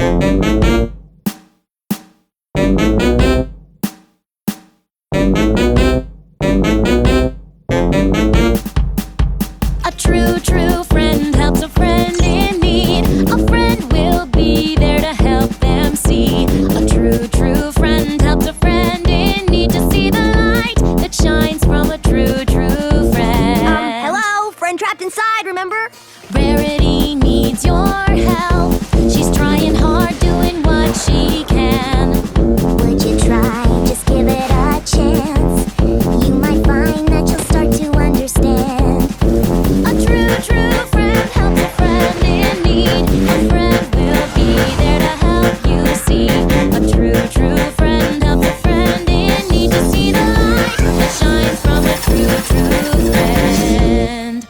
A true, true friend helps a friend in need. A friend will be there to help them see. A true, true friend helps a friend in need to see the light that shines from a true, true friend. Hello? Friend trapped inside, remember? Rarity needs your help. She's trying hard, doing what she can. Would you try? Just give it a chance. You might find that you'll start to understand. A true, true friend helps a friend in need. A friend will be there to help you see. A true, true friend helps a friend in need to see the light that shines from a true, true friend.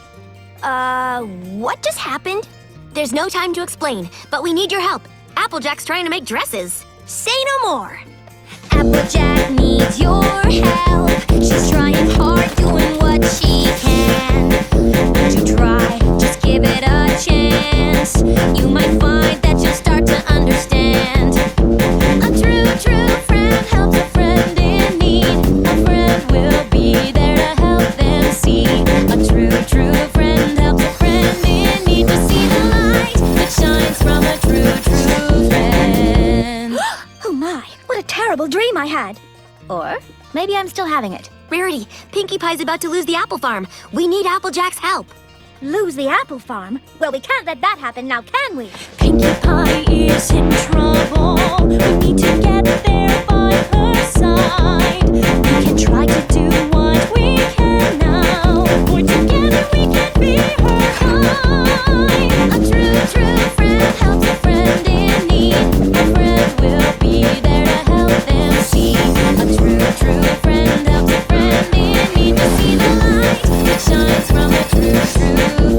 What just happened? There's no time to explain, but we need your help. Applejack's trying to make dresses. Say no more. Applejack needs your help. She's trying hard, doing what she can. Would you try? Just give it a chance. You might find that you'll start to understand. A true, true friend helps a friend in need. A friend will be there to help them see. A true, true friend helps a friend in need to see the light that shines from a true, true friend. Oh my, what a terrible dream I had. Or maybe I'm still having it. Rarity, Pinkie Pie's about to lose the apple farm. We need Applejack's help. Lose the apple farm? Well, we can't let that happen now, can we? Pinkie Pie is in trouble. We need to get there by her side. We can try to do what we can now. For together we can be her guide. A true, true friend helps a friend in need. A friend will be there to help them see. A true, true friend helps a friend in need to see the light that shines from a true, true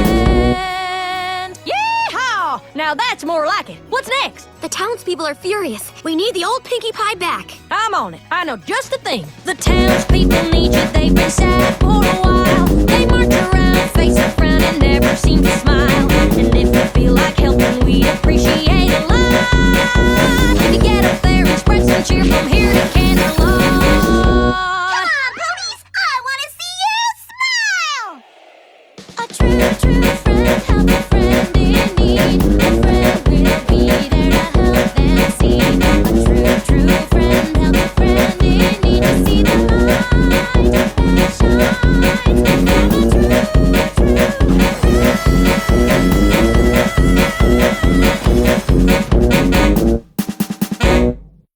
friend. Yeehaw! Now that's more like it. What's next? The townspeople are furious. We need the old Pinkie Pie back. I'm on it. I know just the thing. The townspeople need you, they've been sad for a while. They march around, face a frown, and never seem to smile. And if you feel like helping, we'd appreciate a lot. If you get up there and spread some cheer from here to Kansas.